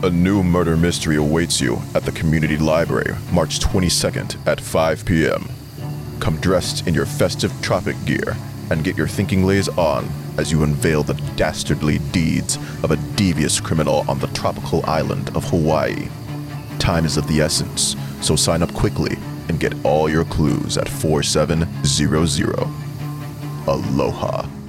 A new murder mystery awaits you at the Community Library, March 22nd at 5 p.m. Come dressed in your festive tropic gear and get your thinking lays on as you unveil the dastardly deeds of a devious criminal on the tropical island of Hawaii. Time is of the essence, so sign up quickly and get all your clues at 4700. Aloha.